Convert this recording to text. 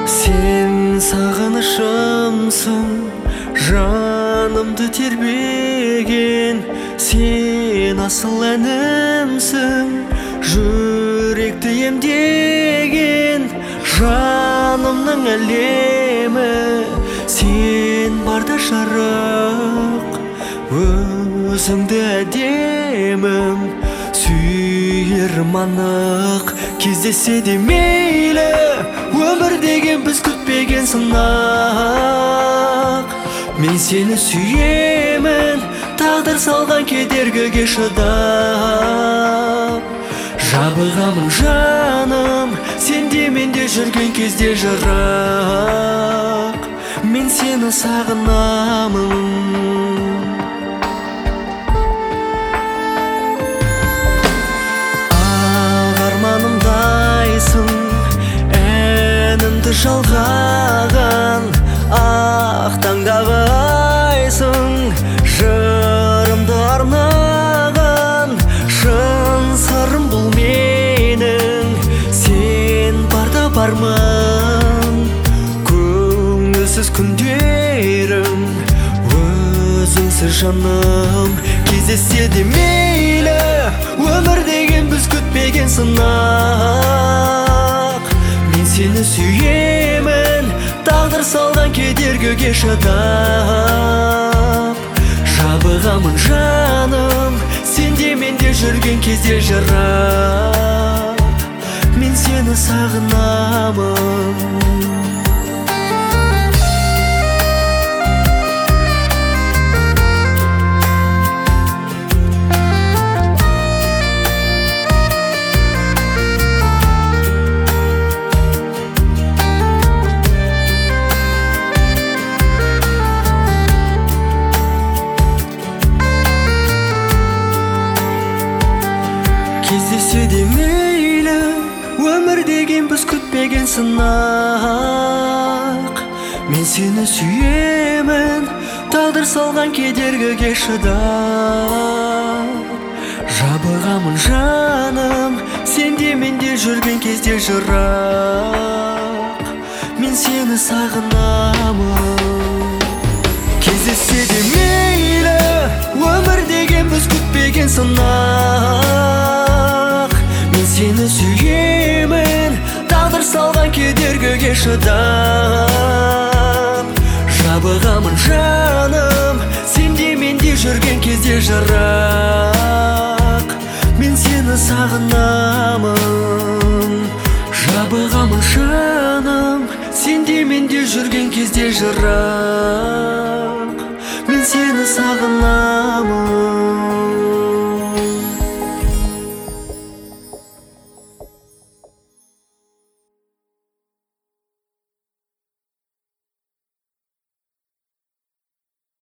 Sen sağınışımsın, жанымды тербеген. Sen asıl әнімсің, жүректі емдеген. Жанымның әлемі, сен барда жарық. Өзіңді әдемім, сүйерім анық. Кездесе де мейлі, өмір деген біз күтпеген сынақ. Мен сені сүйемін, тағдыр салған кедергіге шыдап. Жабығамын жаным, сенде менде жүрген кезде жырақ. Мен сені сағынамын. Әнімді жалғаған, ақ таңдағы айсың. Жырымды арнаған, шын сырым бұл менің. Сен барда бармын, көңілсіз күндерім. Өзіңсіз жаным, кездессе де мейлі, өмір деген біз күтпеген сынақ. Мен сені сүйемін, тағдыр салған кедергіге шыдап. Жабығамын жаным, сенде менде жүрген кезде жырақ. Мен сені сағынамын. Кездесе де мейлі, өмір деген біз күтпеген сынақ. Мен сені сүйемін, тағдыр салған кедергіге шыдап. Жабығамын жаным, сенде менде жүрген кезде жырақ. Мен сені сағынамын. Кездесе де мейлі, өмір деген біз күтпеген сынақ. Мен сені сүйемін, тағдыр салған кедергіге шыдап. Жабығамын жаным, сенде менде жүрген кезде жырақ. Мен сені сағынамын. Жабығамын жаным, сенде менде жүрген кезде жырақ. Мен сені сағынамын.